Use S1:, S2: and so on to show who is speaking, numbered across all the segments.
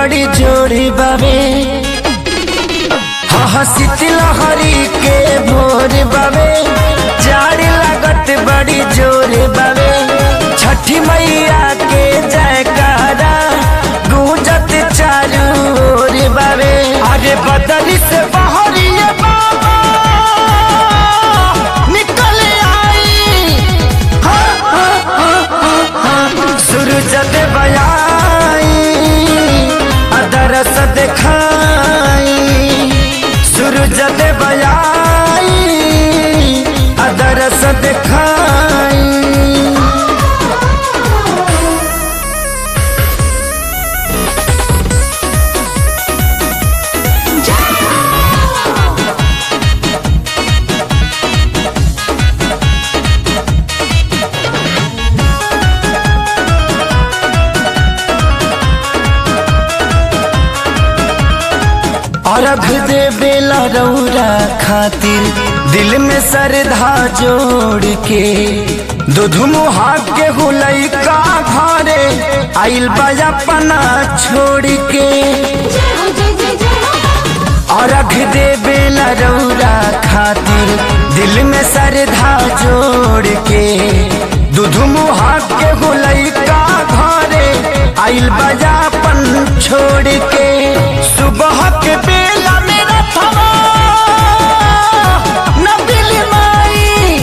S1: बड़ी जोड़ी बाबे हंसित लहरी के भोर बाबे जाड़ी लागत बड़ी जोर बाबे छठी मैया के जयकारा गूंजत चारू ओर बाबे अरे बदली से बहरिए बाबा निकल आई सूरज देवयाई अदरस दिखाई सूरज देवयाई अदरस दिखाई अर्घ दे बेला रौरा खातिर दिल में श्रद्धा जोड़ के दूध मुहा के हुलई का घरे आइल बाजा पना छोड़ के अर्घ दे बेला रौरा खातिर दिल में श्रद्धा जोड़ के दूध मुहा के हुलई का घरे आइल बाजा पन छोड़ के सुबह के बेला मेरा थवा नबिल माई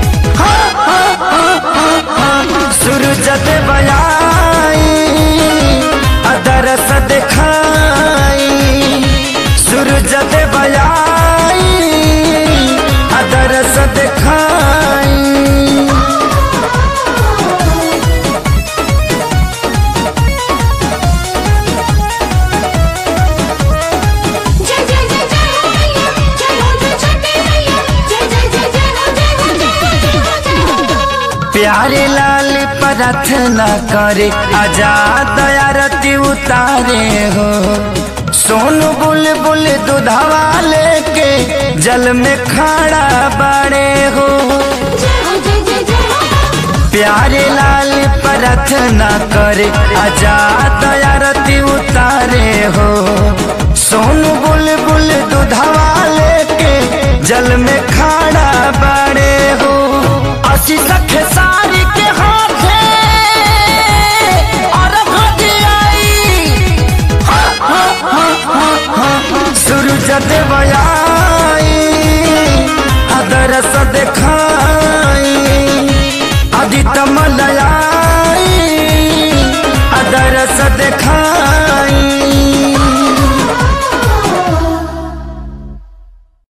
S1: सूरज देवयाई अदरस दिखाई सूरज देवयाई अदरस दिखाई प्यारे लाल प्रार्थना करे आजाद आरती उतारे हो सोनू बुलबुल दूधवा लेके जल में खड़ा बड़े हो प्यारे लाल प्रार्थना करे आजाद आरती उतारे हो सोनू बुलबुल दूधवा लेके जल में खड़ा बड़े हो असी सखे सारी के हाथे और सूरज देवयाई अदरस दिखाई आदित्य मलयाई अदरस दिखाई।